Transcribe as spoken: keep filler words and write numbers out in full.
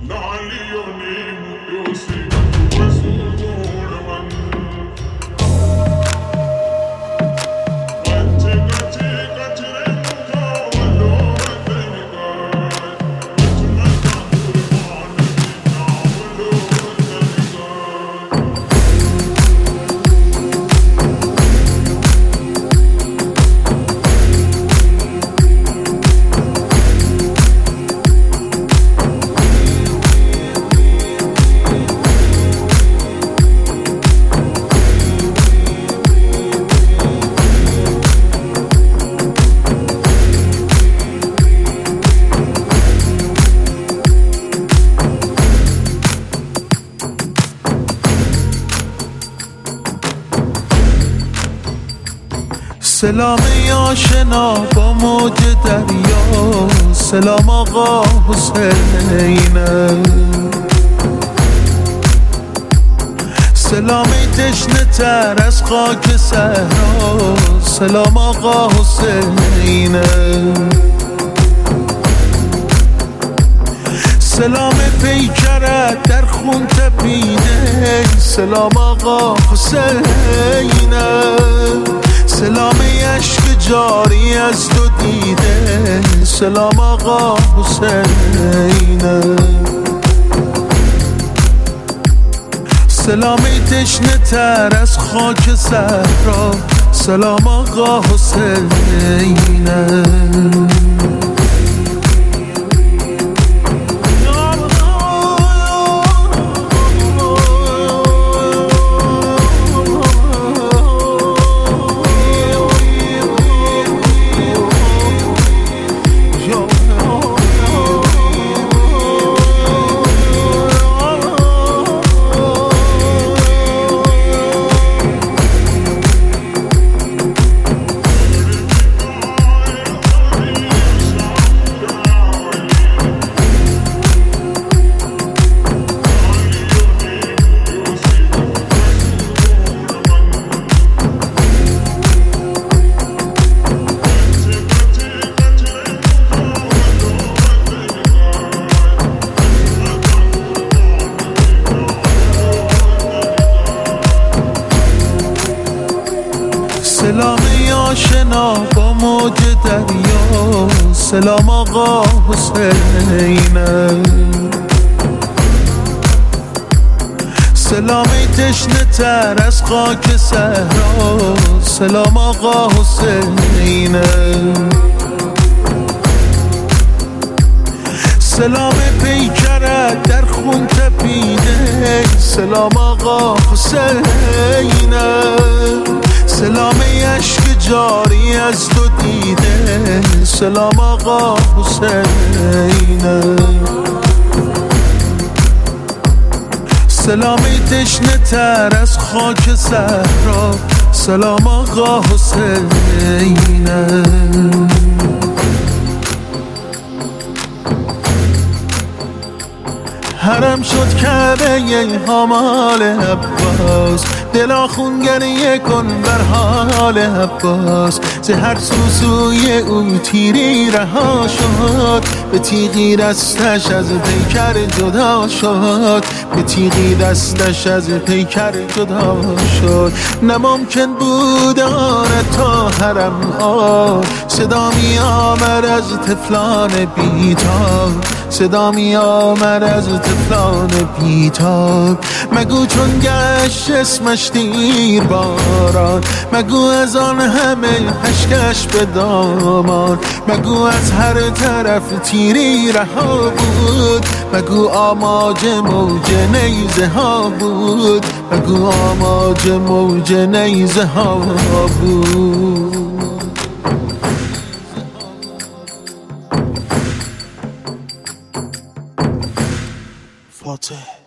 سلام آشنا با موج دریا، سلام آقا حسینه، سلام تشنه تر از خاک صحرا، سلام آقا حسینه، سلام پیکرت در خون تپیده، سلام آقا حسینه، سلام اشک جاری از تو دیده، سلام آقا حسینه، سلام تشنه تر از خاک صحرا، سلام آقا حسینه. سلام آشنا با موج دریا، سلام آقا حسینه، سلام تشنه تر از خاک صحرا، سلام آقا حسینه، سلام پیکرت در خون تپیده، سلام آقا حسینه، سلام اشک جاری از تو دیده، سلام آقا حسینه، سلام تشنه تر از خاک صحرا، سلام آقا حسینه. حرم شد کعبه همال عباس، دلا خونگریه کن بر حال عباس، ز هر سوسوی او تیری رها شد، به تیغی دستش از پیکر جدا شد، به تیغی دستش از پیکر جدا شد. نممکن بود آن تا حرم ها، صدا می آمد از طفلان بیتاب، صدا می آمد از طفلان بیتاب. مگو چون گشت اسمش دیر باران، مگو از آن همه اشکش به دامان، مگو از هر طرف تیری رها بود، مگو آماج موج نیزه ها بود، مگو آماج موج نیزه ها بود. فاتح